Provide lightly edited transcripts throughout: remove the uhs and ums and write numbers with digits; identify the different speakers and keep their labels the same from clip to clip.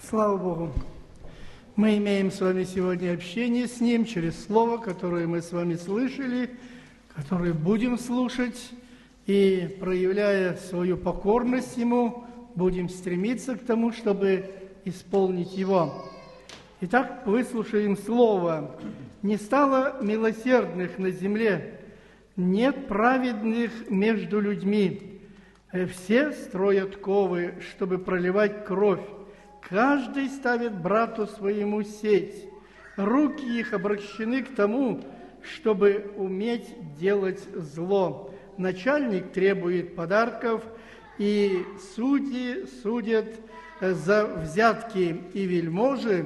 Speaker 1: Слава Богу! Мы имеем с вами сегодня общение с Ним через Слово, которое мы с вами слышали, которое будем слушать, и, проявляя свою покорность Ему, будем стремиться к тому, чтобы исполнить Его. Итак, выслушаем Слово. «Не стало милосердных на земле, нет праведных между людьми. Все строят ковы, чтобы проливать кровь. Каждый ставит брату своему сеть. Руки их обращены к тому, чтобы уметь делать зло. Начальник требует подарков, и судьи судят за взятки, и вельможи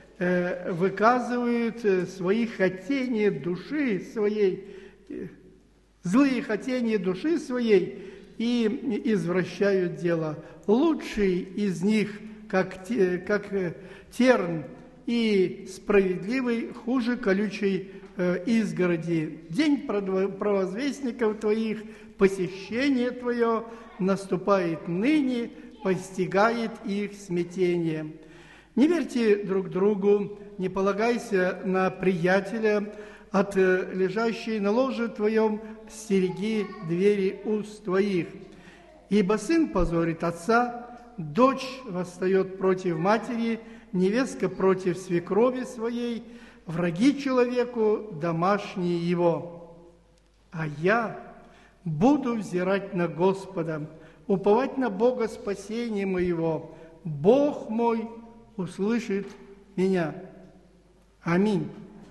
Speaker 1: выказывают свои хотения души своей, злые хотения души своей, и извращают дело. Лучший из них, как терн, и справедливый хуже колючей изгороди. День провозвестников твоих, посещение твое наступает ныне, постигает их смятение. Не верьте друг другу, не полагайся на приятеля, от лежащей на ложе твоем стереги двери уст твоих. Ибо сын позорит отца, дочь восстает против матери, невестка против свекрови своей, враги человеку домашние его. А я буду взирать на Господа, уповать на Бога спасения моего. Бог мой услышит меня. Аминь.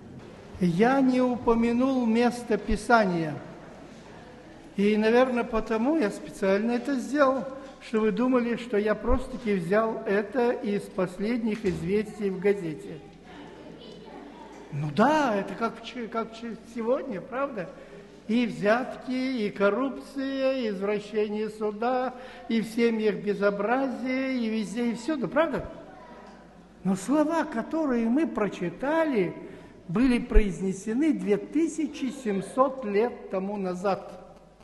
Speaker 1: Я не упомянул место Писания. И, наверное, потому я специально это сделал, что вы думали, что я просто-таки взял это из последних известий в газете. Ну да, это как сегодня, правда? И взятки, и коррупция, и извращение суда, и в семьях безобразие, и везде, и всюду, правда? Но слова, которые мы прочитали, были произнесены 2700 лет тому назад.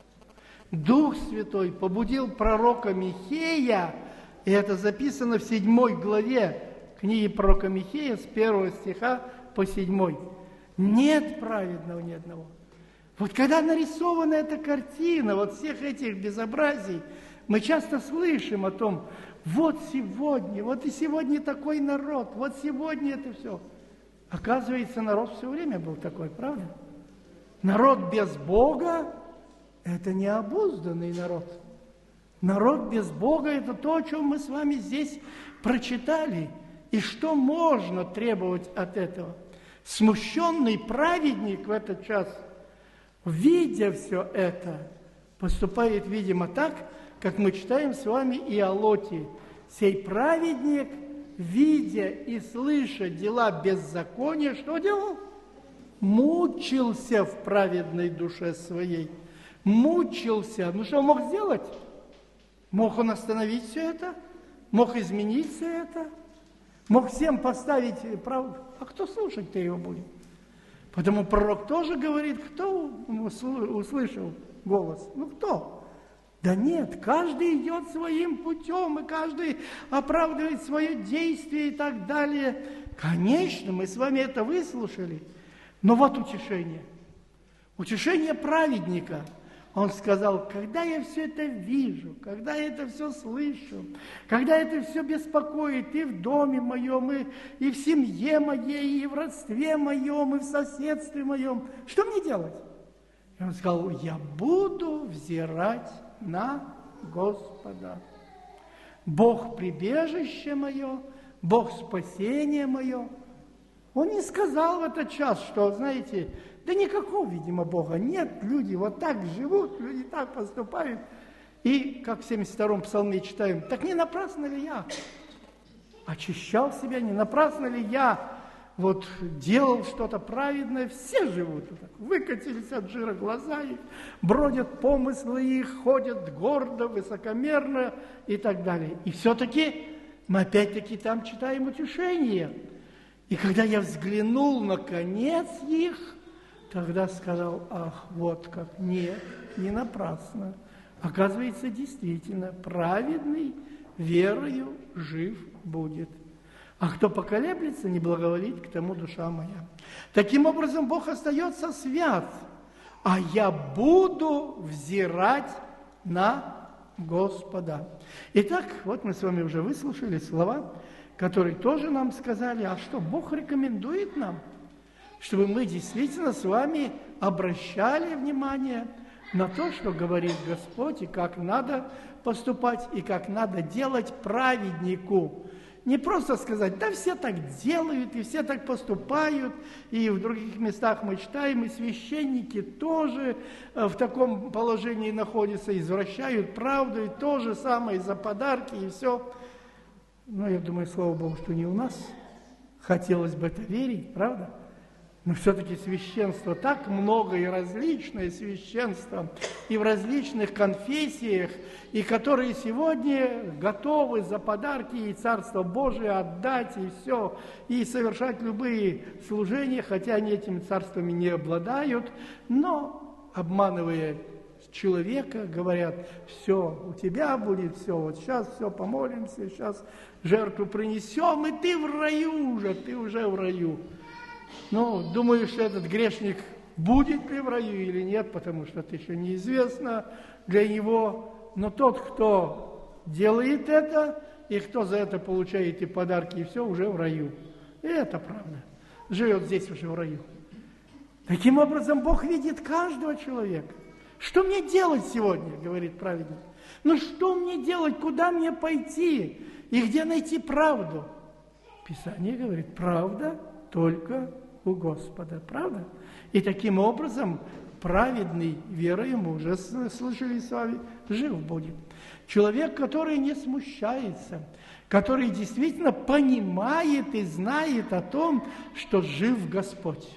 Speaker 1: Дух Святой побудил пророка Михея, и это записано в 7 главе книги пророка Михея с 1 стиха по 7. Нет праведного ни одного. Вот когда нарисована эта картина, вот всех этих безобразий, мы часто слышим о том, вот и сегодня такой народ, вот сегодня это все. Оказывается, народ все время был такой, правда? Народ без Бога – это необузданный народ. Народ без Бога – это то, о чем мы с вами здесь прочитали. И что можно требовать от этого? Смущенный праведник в этот час, видя все это, поступает, видимо, так, как мы читаем с вами и о Лоте. «Сей праведник, видя и слыша дела беззакония, что делал? Мучился в праведной душе своей». Мучился. Ну что он мог сделать? Мог он остановить все это? Мог изменить все это? Мог всем поставить правду? А кто слушать-то его будет? Потому пророк тоже говорит, кто услышал голос? Ну кто? Да нет, каждый идет своим путем, и каждый оправдывает свое действие и так далее. Конечно, мы с вами это выслушали. Но вот утешение. Утешение праведника. Он сказал, когда я все это вижу, когда я это все слышу, когда это все беспокоит и в доме моем, и в семье моей, и в родстве моем, и в соседстве моем, что мне делать? И он сказал, я буду взирать на Господа. Бог прибежище мое, Бог спасение мое. Он не сказал в этот час, что, знаете, да никакого, видимо, Бога нет, люди вот так живут, люди так поступают. И, как в 72-м псалме читаем, так не напрасно ли я очищал себя, не напрасно ли я вот делал что-то праведное? Все живут так, выкатились от жира глаза их, бродят помыслы их, ходят гордо, высокомерно и так далее. И все-таки мы опять-таки там читаем утешение. И когда я взглянул на конец их, тогда сказал, ах, вот как, нет, не напрасно. Оказывается, действительно, праведный верою жив будет. А кто поколеблется, не благоволит к тому душа моя. Таким образом, Бог остается свят, а я буду взирать на Господа. Итак, вот мы с вами уже выслушали слова, которые тоже нам сказали, а что Бог рекомендует нам, чтобы мы действительно с вами обращали внимание на то, что говорит Господь, и как надо поступать, и как надо делать праведнику. Не просто сказать, да все так делают, и все так поступают, и в других местах мы читаем, и священники тоже в таком положении находятся, извращают правду, и то же самое за подарки, и все. Но я думаю, слава Богу, что не у нас. Хотелось бы это верить, правда? Но все-таки священство так много, и различное священство, и в различных конфессиях, и которые сегодня готовы за подарки и Царство Божие отдать, и все, и совершать любые служения, хотя они этими царствами не обладают, но, обманывая человека, говорят, все, у тебя будет все, вот сейчас все помолимся, сейчас жертву принесем, и ты в раю уже, ты уже в раю. Ну, думаю, что этот грешник будет ли в раю или нет, потому что это еще неизвестно для него. Но тот, кто делает это, и кто за это получает и подарки, и все, уже в раю. И это правда. Живет здесь уже в раю. Таким образом, Бог видит каждого человека. Что мне делать сегодня, говорит праведник? Ну, что мне делать, куда мне пойти, и где найти правду? Писание говорит, правда только у Господа, правда? И таким образом праведный, верою, мы уже слышали с вами, жив будет. Человек, который не смущается, который действительно понимает и знает о том, что жив Господь.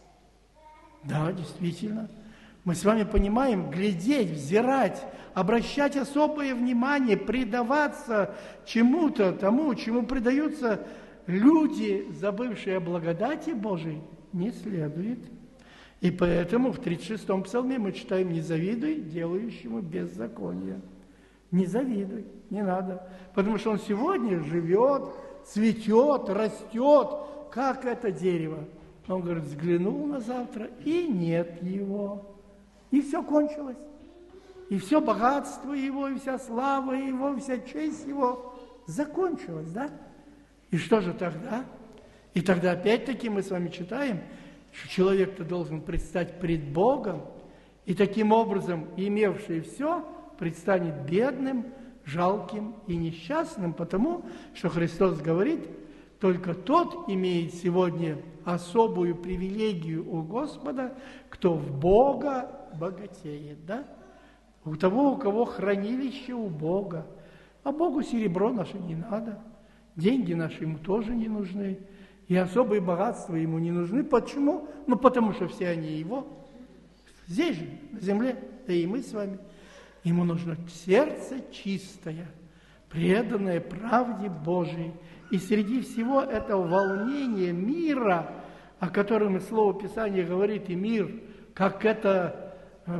Speaker 1: Да, действительно. Мы с вами понимаем, глядеть, взирать, обращать особое внимание, предаваться чему-то, тому, чему предаются люди, забывшие о благодати Божией, не следует. И поэтому в 36-м псалме мы читаем «Не завидуй делающему беззаконие». Не завидуй, не надо. Потому что он сегодня живет, цветет, растет, как это дерево. Он говорит, взглянул на завтра, и нет его. И все кончилось. И все богатство его, и вся слава его, вся честь его закончилась, да? И что же тогда? И тогда опять-таки мы с вами читаем, что человек-то должен предстать пред Богом, и таким образом, имевший все, предстанет бедным, жалким и несчастным, потому что Христос говорит, только тот имеет сегодня особую привилегию у Господа, кто в Бога богатеет, да? У того, у кого хранилище у Бога. А Богу серебро наше не надо. Деньги наши ему тоже не нужны, и особые богатства ему не нужны. Почему? Ну, потому что все они его. Здесь же, на земле, да и мы с вами. Ему нужно сердце чистое, преданное правде Божией. И среди всего этого волнения мира, о котором и Слово Писания говорит, и мир, как эта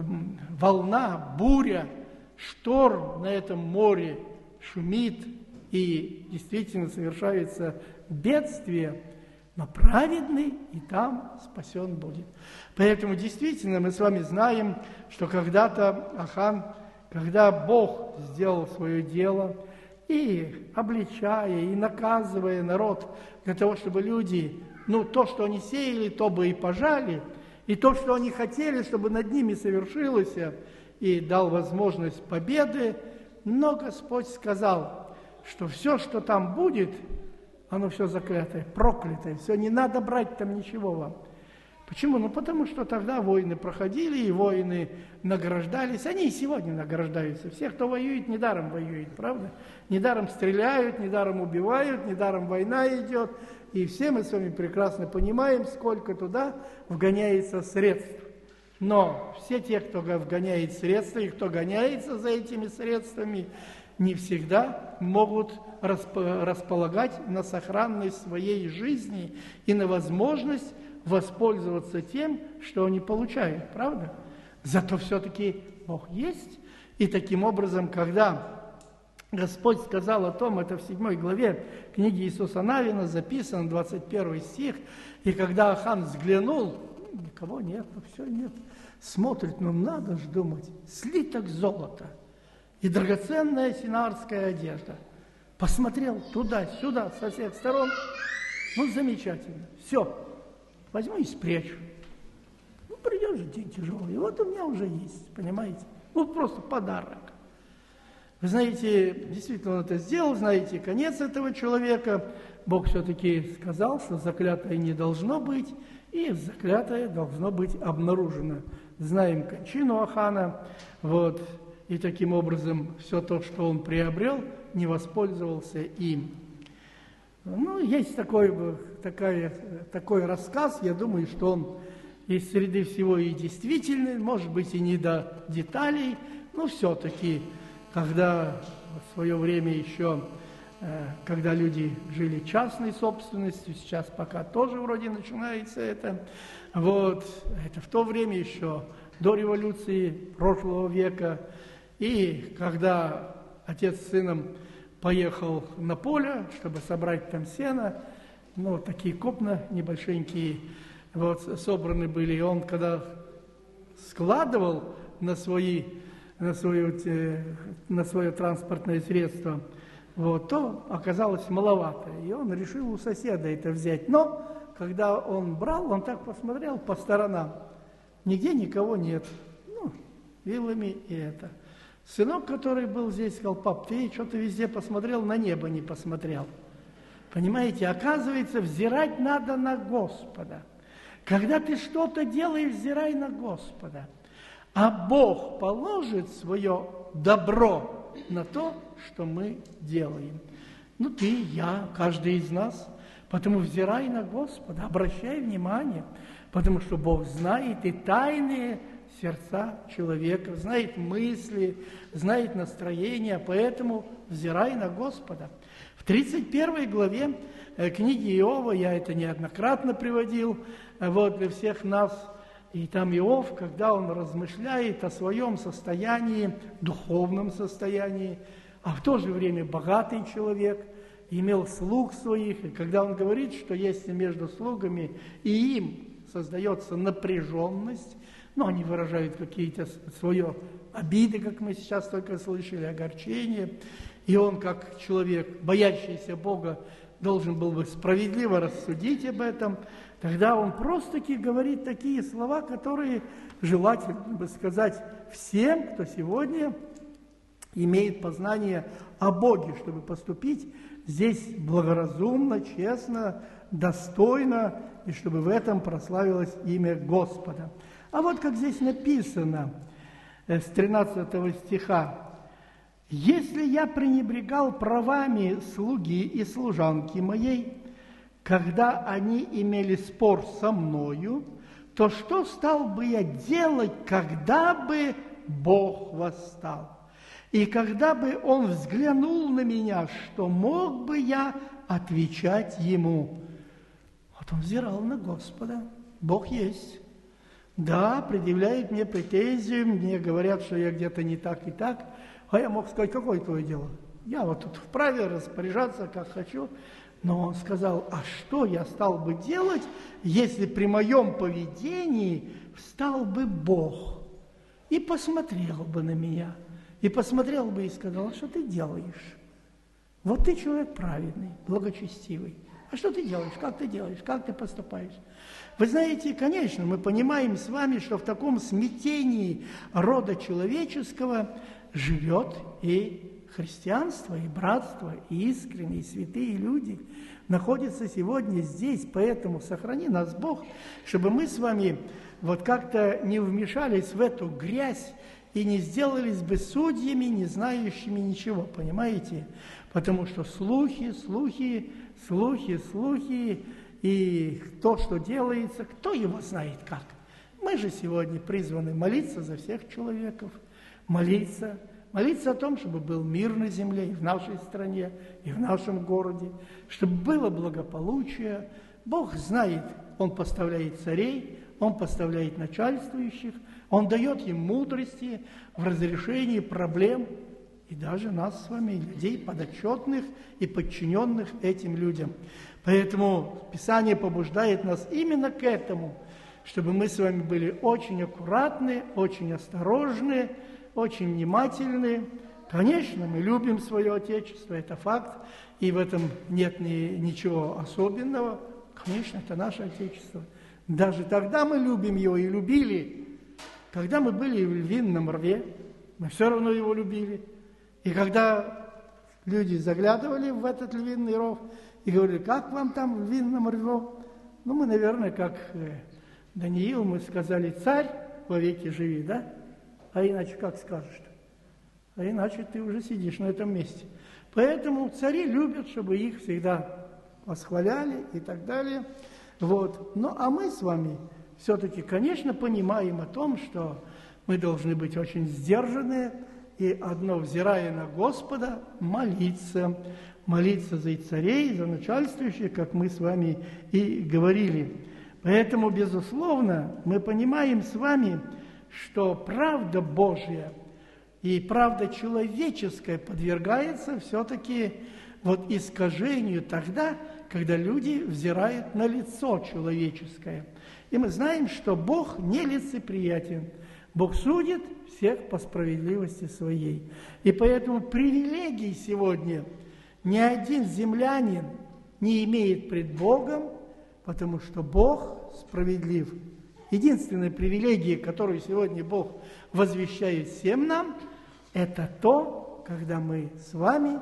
Speaker 1: волна, буря, шторм на этом море шумит, и действительно совершается бедствие, но праведный и там спасен будет. Поэтому действительно мы с вами знаем, что когда-то Ахан, когда Бог сделал свое дело, и обличая, и наказывая народ для того, чтобы люди, то, что они сеяли, то бы и пожали, и то, что они хотели, чтобы над ними совершилось, и дал возможность победы, но Господь сказал, что все, что там будет, оно все заклятое, проклятое, все, не надо брать там ничего вам. Почему? Потому что тогда войны проходили, и войны награждались. Они и сегодня награждаются. Все, кто воюет, недаром воюет, правда? Недаром стреляют, недаром убивают, недаром война идет. И все мы с вами прекрасно понимаем, сколько туда вгоняется средств. Но все те, кто вгоняет средства, и кто гоняется за этими средствами, не всегда могут располагать на сохранность своей жизни и на возможность воспользоваться тем, что они получают, правда? Зато все-таки Бог есть. И таким образом, когда Господь сказал о том, это в 7 главе книги Иисуса Навина, записан 21 стих, и когда Ахан взглянул, никого нет, все нет, смотрит, надо же думать, слиток золота и драгоценная синарская одежда. Посмотрел туда-сюда, со всех сторон, замечательно, все, возьму и спрячу. Придет же день тяжелый, и вот у меня уже есть, понимаете, просто подарок. Вы знаете, действительно он это сделал, знаете конец этого человека. Бог все-таки сказал, что заклятое не должно быть, и заклятое должно быть обнаружено. Знаем кончину Ахана, и таким образом все то, что он приобрел, не воспользовался им. Есть такой рассказ, я думаю, что он из среды всего и действительный, может быть, и не до деталей, но все-таки, когда в свое время еще, когда люди жили частной собственностью, сейчас пока тоже вроде начинается это, это в то время еще, до революции прошлого века, и когда отец с сыном поехал на поле, чтобы собрать там сено, такие копна небольшенькие, собраны были, и он, когда складывал на свое транспортное средство, то оказалось маловато, и он решил у соседа это взять. Но, когда он брал, он так посмотрел по сторонам, нигде никого нет, вилами и это. Сынок, который был здесь, сказал: пап, ты что-то везде посмотрел, на небо не посмотрел. Понимаете, оказывается, взирать надо на Господа. Когда ты что-то делаешь, взирай на Господа. А Бог положит свое добро на то, что мы делаем. Ты, я, каждый из нас. Потому взирай на Господа, обращай внимание, потому что Бог знает и тайные сердца человека, знает мысли, знает настроение, поэтому взирай на Господа. В 31 главе книги Иова, я это неоднократно приводил для всех нас, и там Иов, когда он размышляет о своем состоянии, духовном состоянии, а в то же время богатый человек, имел слуг своих, и когда он говорит, что если между слугами и им создается напряженность, они выражают какие-то свои обиды, как мы сейчас только слышали, огорчения, и он, как человек, боящийся Бога, должен был бы справедливо рассудить об этом, тогда он просто-таки говорит такие слова, которые желательно бы сказать всем, кто сегодня имеет познание о Боге, чтобы поступить здесь благоразумно, честно, достойно, и чтобы в этом прославилось имя Господа. А как здесь написано с 13 стиха: «Если я пренебрегал правами слуги и служанки моей, когда они имели спор со мною, то что стал бы я делать, когда бы Бог восстал? И когда бы Он взглянул на меня, что мог бы я отвечать Ему?» Он взирал на Господа. Бог есть. Да, предъявляют мне претензии, мне говорят, что я где-то не так и так, а я мог сказать: какое твое дело? Я тут вправе распоряжаться, как хочу. Но он сказал: а что я стал бы делать, если при моем поведении встал бы Бог и посмотрел бы на меня, и посмотрел бы и сказал: что ты делаешь? Ты человек праведный, благочестивый. А что ты делаешь? Как ты делаешь? Как ты поступаешь? Вы знаете, конечно, мы понимаем с вами, что в таком смятении рода человеческого живет и христианство, и братство, и искренние, и святые люди находятся сегодня здесь. Поэтому сохрани нас Бог, чтобы мы с вами как-то не вмешались в эту грязь и не сделались бы судьями, не знающими ничего, понимаете? Потому что слухи, и то, что делается, кто его знает как. Мы же сегодня призваны молиться за всех человеков, молиться о том, чтобы был мир на земле и в нашей стране, и в нашем городе, чтобы было благополучие. Бог знает, Он поставляет царей, Он поставляет начальствующих, Он дает им мудрости в разрешении проблем и даже нас с вами, людей подотчетных и подчиненных этим людям. Поэтому Писание побуждает нас именно к этому, чтобы мы с вами были очень аккуратны, очень осторожны, очень внимательны. Конечно, мы любим свое Отечество, это факт, и в этом нет ничего особенного. Конечно, это наше Отечество. Даже тогда мы любим его и любили. Когда мы были в Львином рве, мы все равно его любили. И когда люди заглядывали в этот Львиный ров и говорили, как вам там в Львином рве? Ну, мы, наверное, как Даниил, мы сказали, царь вовеки живи, да? А иначе как скажешь-то? А иначе ты уже сидишь на этом месте. Поэтому цари любят, чтобы их всегда восхваляли и так далее. Вот. Ну, а мы с вами все-таки, конечно, понимаем о том, что мы должны быть очень сдержанные, и одно, взирая на Господа, молиться. Молиться за царей, за начальствующих, как мы с вами и говорили. Поэтому, безусловно, мы понимаем с вами, что правда Божья и правда человеческая подвергается все-таки вот искажению тогда, когда люди взирают на лицо человеческое. И мы знаем, что Бог нелицеприятен. Бог судит всех по справедливости своей. И поэтому привилегий сегодня ни один землянин не имеет пред Богом, потому что Бог справедлив. Единственная привилегия, которую сегодня Бог возвещает всем нам, это то, когда мы с вами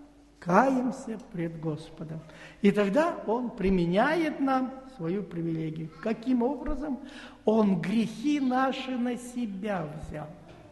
Speaker 1: каемся пред Господом. И тогда Он применяет нам свою привилегию. Каким образом? Он грехи наши на себя взял.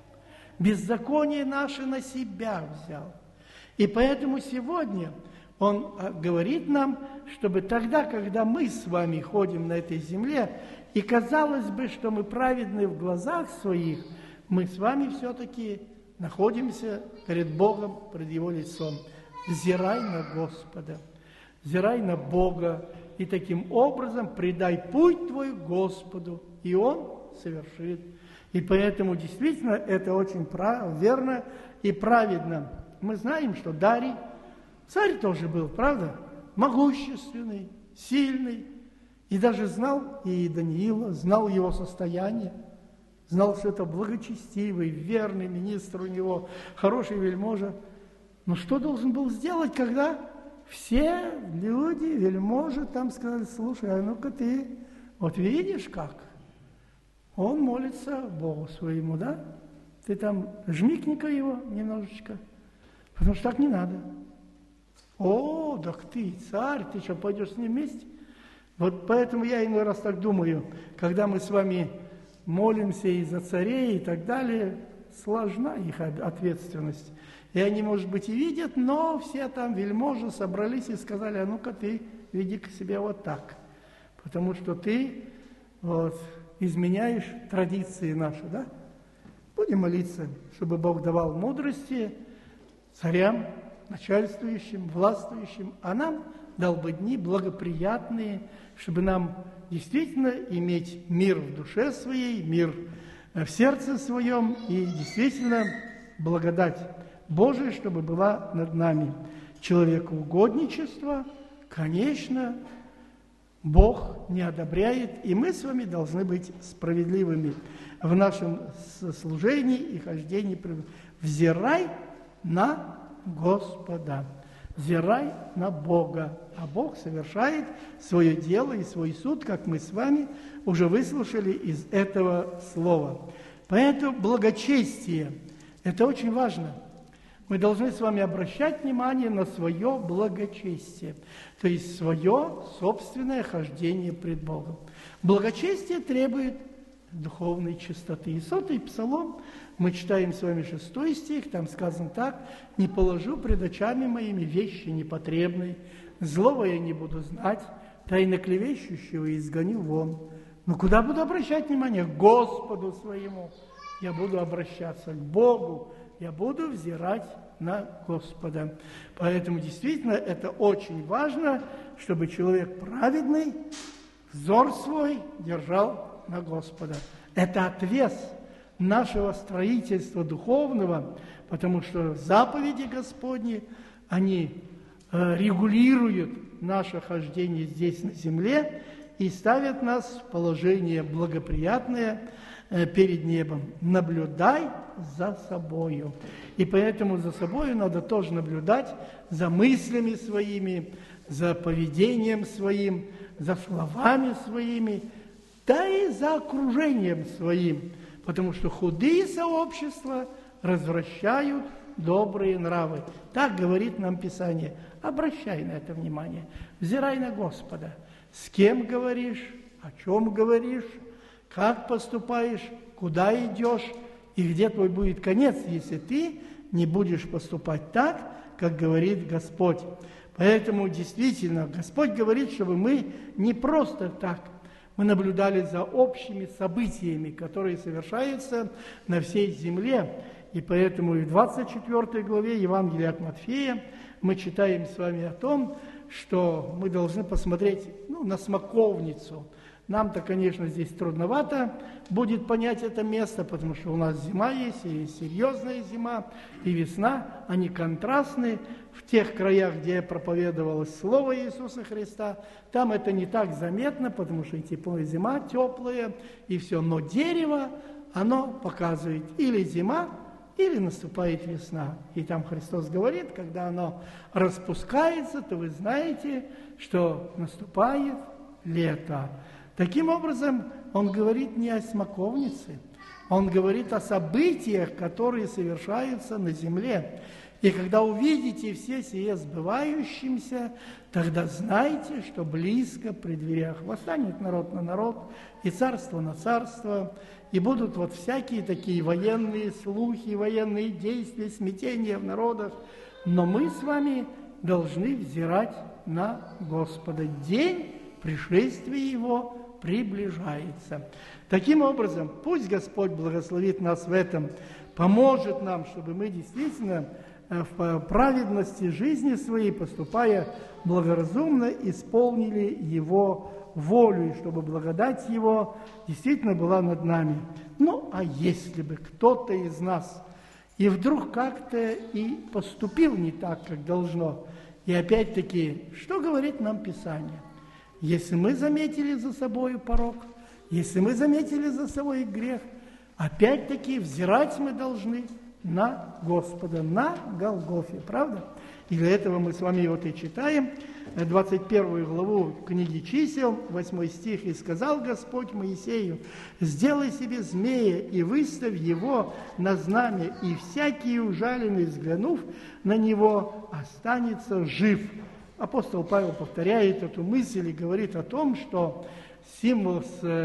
Speaker 1: Беззаконие наше на себя взял. И поэтому сегодня Он говорит нам, чтобы тогда, когда мы с вами ходим на этой земле, и казалось бы, что мы праведны в глазах своих, мы с вами все-таки находимся перед Богом, перед Его лицом. Взирай на Господа, взирай на Бога, и таким образом предай путь твой Господу, и Он совершит. И поэтому действительно это очень верно и праведно. Мы знаем, что Дарий, царь тоже был, правда? Могущественный, сильный, и даже знал и Даниила, знал его состояние, знал, что это благочестивый, верный министр у него, хороший вельможа. Но что должен был сделать, когда все люди, вельможи там сказали, слушай, а ну-ка ты, вот видишь как? Он молится Богу своему, да? Ты там жмикни-ка его немножечко, потому что так не надо. О, так ты царь, ты что, пойдешь с ним вместе? Вот поэтому я иной раз так думаю, когда мы с вами молимся и за царей и так далее, сложна их ответственность. И они, может быть, и видят, но все там вельможи собрались и сказали, а ну-ка ты веди-ка себя вот так, потому что ты вот изменяешь традиции наши, да? Будем молиться, чтобы Бог давал мудрости царям, начальствующим, властвующим, а нам дал бы дни благоприятные, чтобы нам действительно иметь мир в душе своей, мир в сердце своем и действительно благодать Божия, чтобы была над нами. Человекоугодничество, конечно, Бог не одобряет, и мы с вами должны быть справедливыми в нашем служении и хождении. Взирай на Господа, взирай на Бога, а Бог совершает свое дело и свой суд, как мы с вами уже выслушали из этого слова. Поэтому благочестие – это очень важно. Мы должны с вами обращать внимание на свое благочестие, то есть свое собственное хождение пред Богом. Благочестие требует духовной чистоты. И 100-й Псалом, мы читаем с вами 6 стих, там сказано так: «Не положу пред очами моими вещи непотребной, злого я не буду знать, тайно клевещущего изгоню вон». Но куда буду обращать внимание? К Господу своему я буду обращаться, к Богу. Я буду взирать на Господа. Поэтому действительно это очень важно, чтобы человек праведный взор свой держал на Господа. Это отвес нашего строительства духовного, потому что заповеди Господни, они регулируют наше хождение здесь на земле и ставят нас в положение благоприятное перед небом. Наблюдай за собою. И поэтому за собою надо тоже наблюдать за мыслями своими, за поведением своим, за словами своими, да и за окружением своим, потому что худые сообщества развращают добрые нравы. Так говорит нам Писание. Обращай на это внимание, взирай на Господа. С кем говоришь, о чем говоришь, как поступаешь, куда идешь и где твой будет конец, если ты не будешь поступать так, как говорит Господь. Поэтому действительно Господь говорит, чтобы мы не просто так, мы наблюдали за общими событиями, которые совершаются на всей земле. И поэтому и в 24 главе Евангелия от Матфея мы читаем с вами о том, что мы должны посмотреть на смоковницу. Нам-то, конечно, здесь трудновато будет понять это место, потому что у нас зима есть, и серьезная зима, и весна, они контрастны. В тех краях, где проповедовалось Слово Иисуса Христа, там это не так заметно, потому что и теплая зима, теплая, и все. Но дерево, оно показывает или зима, или наступает весна. И там Христос говорит, когда оно распускается, то вы знаете, что наступает лето. Таким образом, он говорит не о смоковнице, он говорит о событиях, которые совершаются на земле. И когда увидите все сие сбывающимся, тогда знайте, что близко при дверях. Восстанет народ на народ, и царство на царство, и будут вот всякие такие военные слухи, военные действия, смятения в народах. Но мы с вами должны взирать на Господа. День пришествия Его приближается. Таким образом, пусть Господь благословит нас в этом, поможет нам, чтобы мы действительно в праведности жизни своей, поступая благоразумно, исполнили Его волю, и чтобы благодать Его действительно была над нами. Ну, а если бы кто-то из нас и вдруг как-то и поступил не так, как должно, и опять-таки, что говорит нам Писание? Если мы заметили за собой порок, если мы заметили за собой грех, опять-таки взирать мы должны на Господа, на Голгофе, правда? И для этого мы с вами вот и читаем 21 главу книги Чисел, 8 стих. «И сказал Господь Моисею: сделай себе змея и выставь его на знамя, и всякий ужаленный, взглянув на него, останется жив». Апостол Павел повторяет эту мысль и говорит о том, что символ,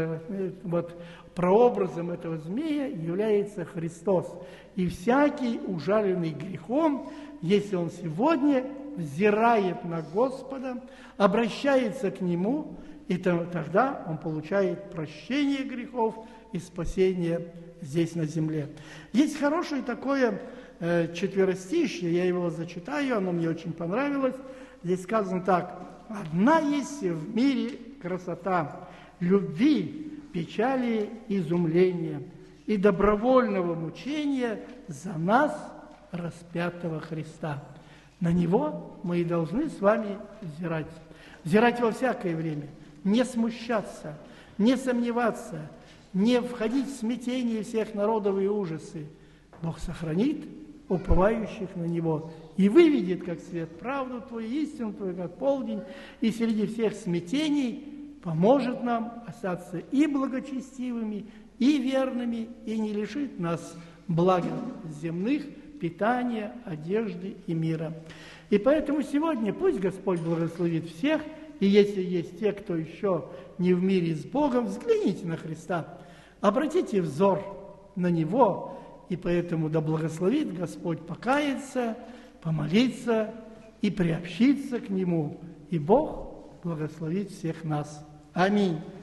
Speaker 1: прообразом этого змея является Христос. И всякий ужаленный грехом, если он сегодня взирает на Господа, обращается к Нему, и тогда он получает прощение грехов и спасение здесь на земле. Есть хорошее такое четверостишье, я его зачитаю, оно мне очень понравилось. Здесь сказано так: «Одна есть в мире красота, любви, печали, изумления и добровольного мучения за нас, распятого Христа». На Него мы и должны с вами взирать. Взирать во всякое время, не смущаться, не сомневаться, не входить в смятение всех народов и ужасы. Бог сохранит уповающих на Него и выведет, как свет, правду Твою, истину Твою, как полдень, и среди всех смятений поможет нам остаться и благочестивыми, и верными, и не лишит нас благ земных, питания, одежды и мира. И поэтому сегодня пусть Господь благословит всех, и если есть те, кто еще не в мире с Богом, взгляните на Христа, обратите взор на Него, и поэтому да благословит Господь покаяться, помолиться и приобщиться к Нему. И Бог благословит всех нас. Аминь.